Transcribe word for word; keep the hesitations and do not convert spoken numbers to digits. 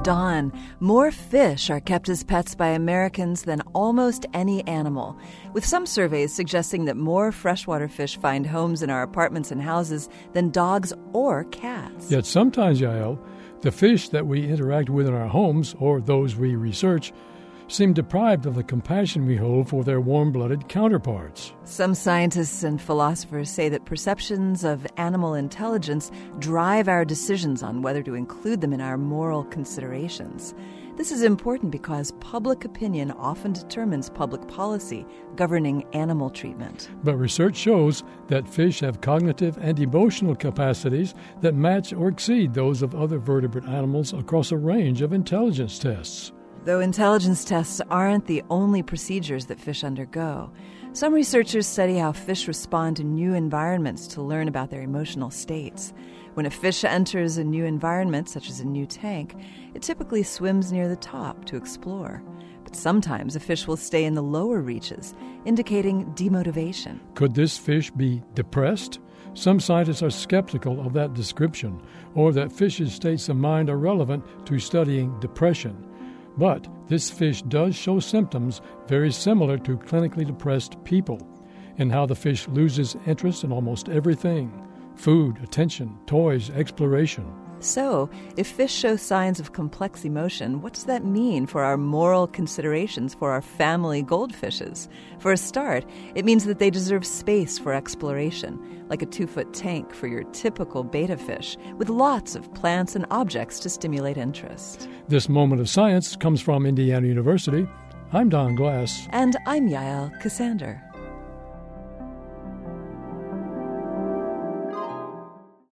Don, more fish are kept as pets by Americans than almost any animal, with some surveys suggesting that more freshwater fish find homes in our apartments and houses than dogs or cats. Yet sometimes, Yael, the fish that we interact with in our homes, or those we research, seem deprived of the compassion we hold for their warm-blooded counterparts. Some scientists and philosophers say that perceptions of animal intelligence drive our decisions on whether to include them in our moral considerations. This is important because public opinion often determines public policy governing animal treatment. But research shows that fish have cognitive and emotional capacities that match or exceed those of other vertebrate animals across a range of intelligence tests. Though intelligence tests aren't the only procedures that fish undergo, some researchers study how fish respond to new environments to learn about their emotional states. When a fish enters a new environment, such as a new tank, it typically swims near the top to explore. But sometimes a fish will stay in the lower reaches, indicating demotivation. Could this fish be depressed? Some scientists are skeptical of that description, or that fish's states of mind are relevant to studying depression. But this fish does show symptoms very similar to clinically depressed people, in how the fish loses interest in almost everything: food, attention, toys, exploration. So, if fish show signs of complex emotion, what does that mean for our moral considerations for our family goldfishes? For a start, it means that they deserve space for exploration, like a two-foot tank for your typical betta fish, with lots of plants and objects to stimulate interest. This Moment of Science comes from Indiana University. I'm Don Glass. And I'm Yael Ksander.